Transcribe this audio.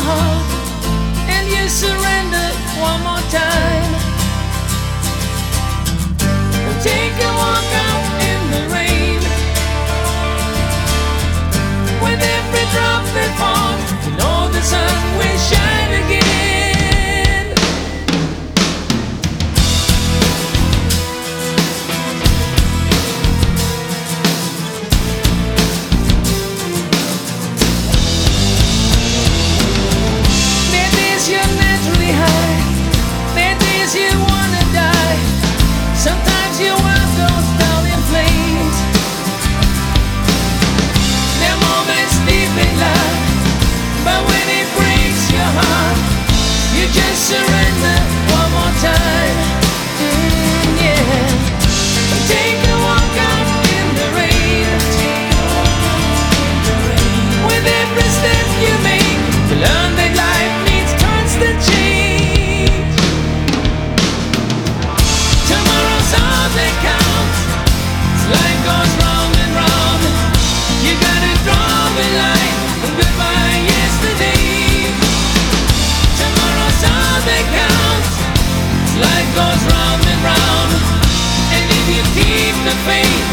heart and you surrender one more time. Take a walk out in the rain. With every drop that falls, you know the sun will shine again. There are days you're naturally high, there are days you wanna die. Sometimes your world goes down in flames. There are moments deep in love, but when it breaks your heart, you just surrender one more time. Yeah. Take a walk out in the rain. With every step you make, you learn that life needs constant change. Tomorrow's all that counts. Life goes round and round. You gotta draw the line and goodbye yesterday. Tomorrow's all that counts. Life goes round and round. And if you keep the faith,